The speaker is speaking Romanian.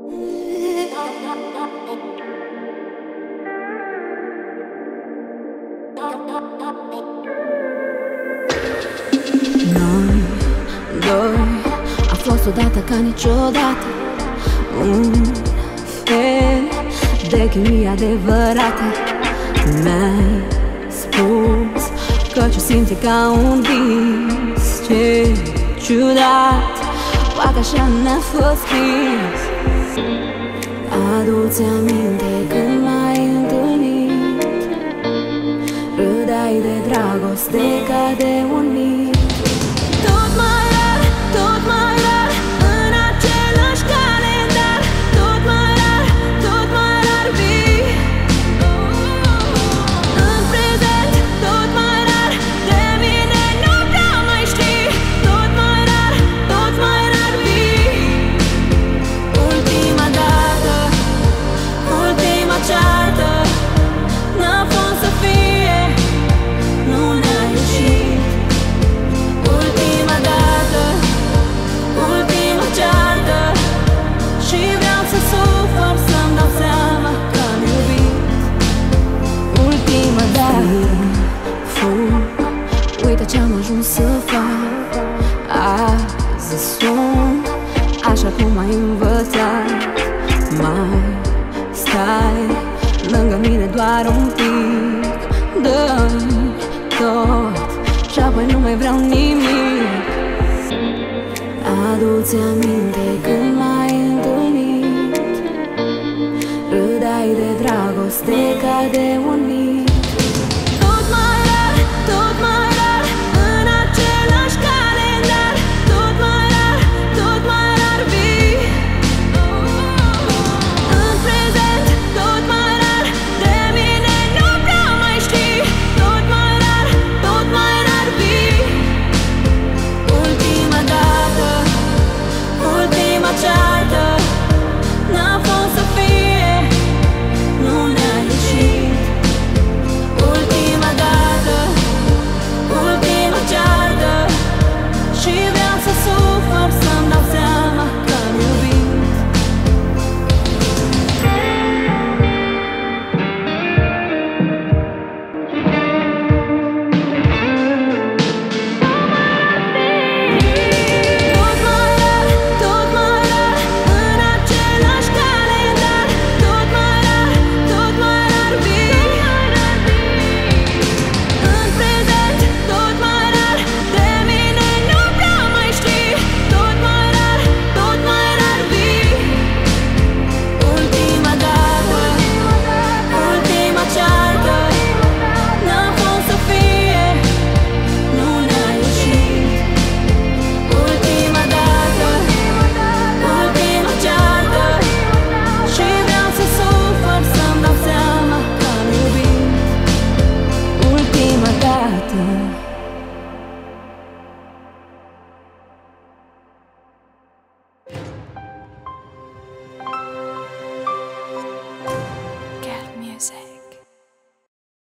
Noi doi am fost odată ca niciodată, un fel de chimie adevărată. Mi-ai spus că ce simți e ca un vis. Ce ciudat, poate așa n-a fost scris. Adu-ți aminte când m-ai întâlnit, râdeai de dragoste ca de un mit. Tot mai rar, tot mai rar, în același calendar. Tot mai rar, tot mai rar vii. În prezent, tot mai rar, de mine nu prea mai știi. Tot mai rar vii. Ultima dată, ultima ceartă, n-a fost să fie, nu ne-a ieșit. Ultima dată, ultima ceartă, și vreau să sufăr, să-mi dau seama că am iubit. Ultima dată, fug, uite ce-am ajuns să fac. Azi sunt așa cum ai învățat. Mai stai lângă mine doar un pic, dă-mi tot și apoi nu mai vreau nimic. Adu-ți aminte când m-ai întâlnit, râdeai de dragoste ca de un mit.